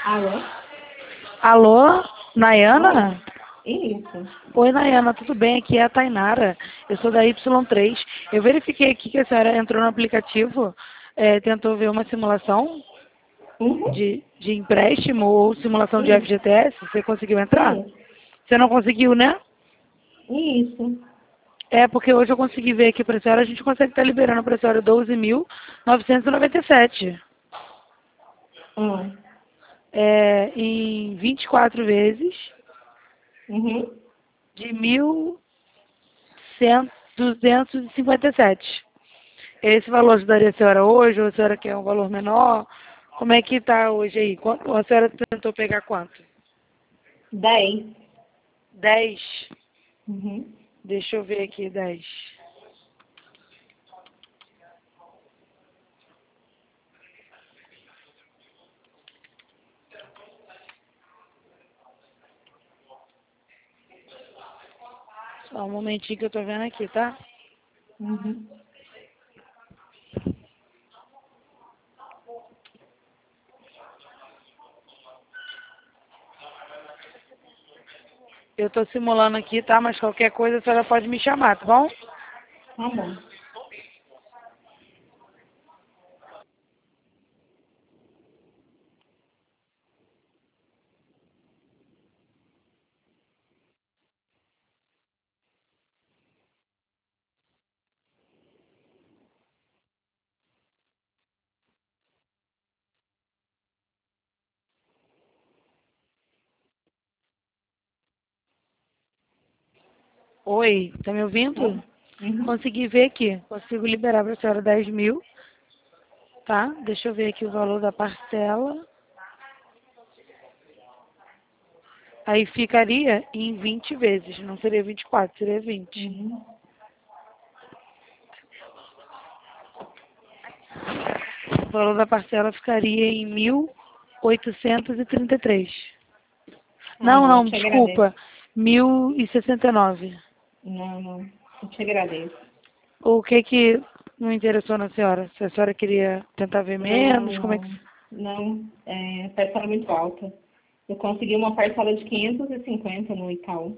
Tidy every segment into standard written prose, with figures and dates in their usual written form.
Alô? Alô, Oi? Nayana? Isso. Oi, Nayana, tudo bem? Aqui é a Tainara. Eu sou da Y3. Eu verifiquei aqui que a senhora entrou no aplicativo, tentou ver uma simulação Uhum. de empréstimo ou simulação de Isso. FGTS. Você conseguiu entrar? Isso. Você não conseguiu, né? Isso. É, porque hoje eu consegui ver aqui para a senhora, a gente consegue estar liberando para a senhora 12.997. Hum. Em 24 vezes Uhum. de 1.257. Esse valor ajudaria a senhora hoje, ou a senhora quer um valor menor? Como é que está hoje aí? A senhora tentou pegar quanto? 10. 10. Uhum. Deixa eu ver aqui, 10. Só um momentinho que eu tô vendo aqui, tá? Uhum. Eu tô simulando aqui, tá? Mas qualquer coisa a senhora pode me chamar, tá bom? Tá bom. Oi, tá me ouvindo? Oi? Uhum. Consegui ver aqui. Consigo liberar pra senhora 10 mil, tá? Deixa eu ver aqui o valor da parcela. Aí ficaria em 20 vezes, não seria 24, seria 20. Uhum. O valor da parcela ficaria em 1.833. Ah, Não, não. Eu não, te agradeço. desculpa. 1.069. Não, não. Eu te agradeço. O que que não interessou na senhora? Se a senhora queria tentar ver Não, menos, como é que... não. Não. A parcela é muito alta. Eu consegui uma parcela de 550 no Itaú.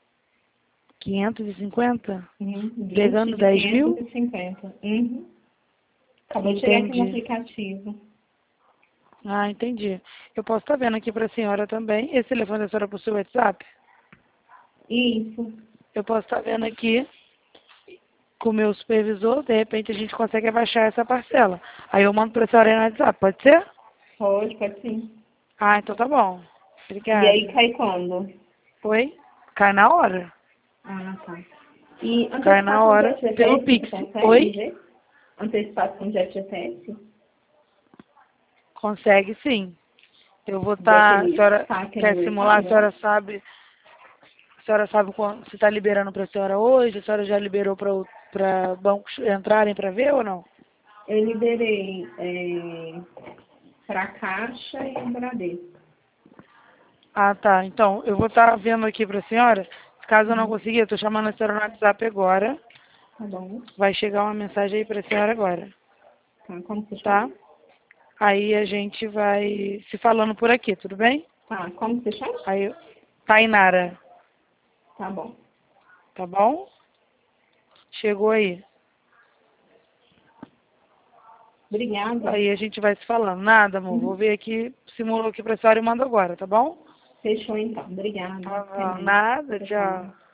550? Uhum. 20 Pegando de 10 quinhentos mil? e cinquenta. Uhum. Acabou de chegar aqui no Entendi. aplicativo. Ah, entendi. Eu posso estar vendo aqui para a senhora também. Esse telefone da senhora possui WhatsApp? Isso. Eu posso estar vendo aqui com o meu supervisor, de repente a gente consegue abaixar essa parcela. Aí eu mando para a senhora aí no WhatsApp, pode ser? Pode sim. Ah, então tá bom. E aí Obrigada. cai quando? Foi? Cai na hora. Ah, tá. E Cai na antecipar com hora jet pelo GPS, você Pix. consegue Oi? ver? Antecipar com jet GPS? Consegue sim. Eu vou estar. A Daquele senhora saque quer simular? aniversário, A eu senhora acho? sabe. A senhora sabe se está liberando para a senhora hoje? A senhora já liberou para bancos entrarem para ver ou não? Eu liberei para Caixa e Bradesco. Ah, tá. Então, eu vou estar vendo aqui para a senhora. Caso eu não Uhum. conseguir, eu estou chamando a senhora no WhatsApp agora. Tá bom. Vai chegar uma mensagem aí para a senhora agora, Tá, como você chama? tá? Aí a gente vai se falando por aqui, tudo bem? Tá, como você chama? Aí, Tainara, Tá bom. tá bom? Chegou aí. Obrigada. Aí a gente vai se falando. Nada, amor. Vou Uhum. ver aqui, simulou aqui pra senhora e mando agora, tá bom? Fechou então. Obrigada. Tá Até bom. mais. Nada, Tchau, tchau. tchau.